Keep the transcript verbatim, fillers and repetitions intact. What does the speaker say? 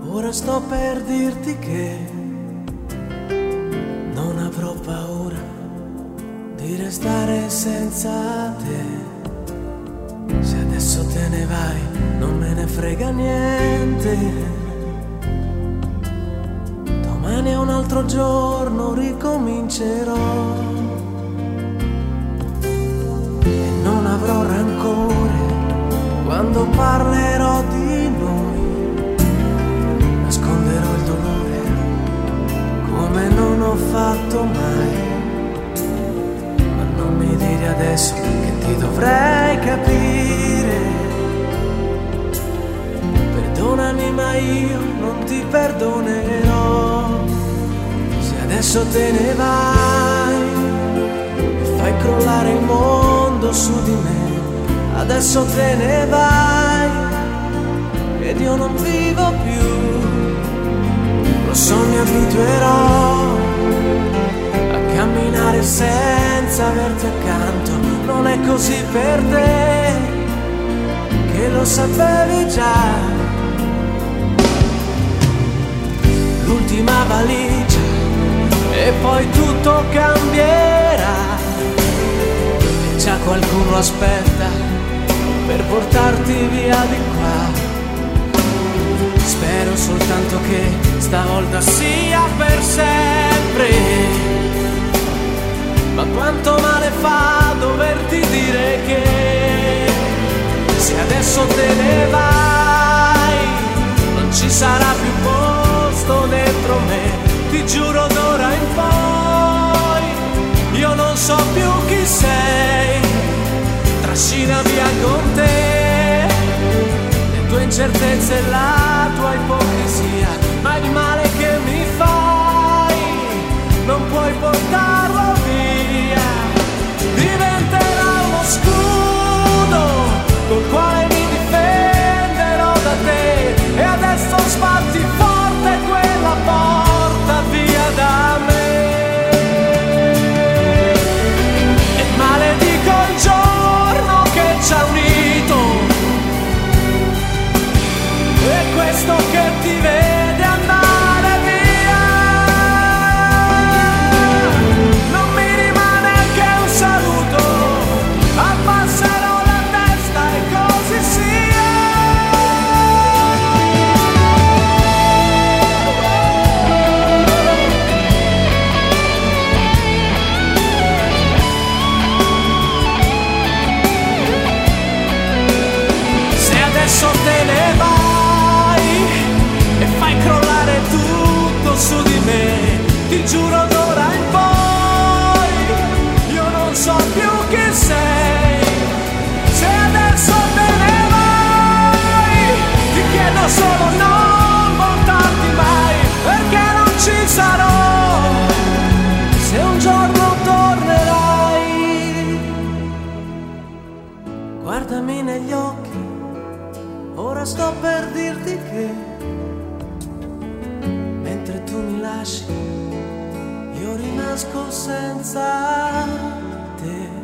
Ora sto per dirti che non avrò paura di restare senza te. Se adesso te ne vai non me ne frega niente. Domani è un altro giorno, ricomincerò e non avrò rancore quando parlerò di noi. Nasconderò il dolore come non ho fatto mai. Ma non mi dire adesso che ti dovrei capire. Perdonami ma io non ti perdonerò. Se adesso te ne vai e fai crollare il mondo su di me, adesso te ne vai ed io non vivo più. Lo so, mi abituerò a camminare senza averti accanto. Non è così per te, che lo sapevi già. L'ultima valigia e poi tutto cambierà. E già qualcuno aspetta per portarti via di qua. Spero soltanto che stavolta sia per sempre. Ma quanto male fa doverti dire che se adesso te ne vai non ci sarà più posto dentro me. Ti giuro d'ora in poi io non so più chi sei. Trascina via con te le tue incertezze e la tua ipocrisia, ma il male che mi fai non puoi portarlo via. Diventerà uno scudo col quale mi difenderò da te. E adesso sbatti forte quella porta via da me. E maledico il giorno che ci ha unito, e questo che ti vede andare via. Non mi rimane che un saluto, abbasserò la testa e così sia. Se adesso te ne vai e fai crollare tutto su di me, ti giuro d'ora in poi io non so più chi sei. Se adesso te ne vai ti chiedo solo non voltarti mai, perché non ci sarò se un giorno tornerai. Guardami negli occhi, ora sto per dirti che mentre tu mi lasci io rinasco senza te.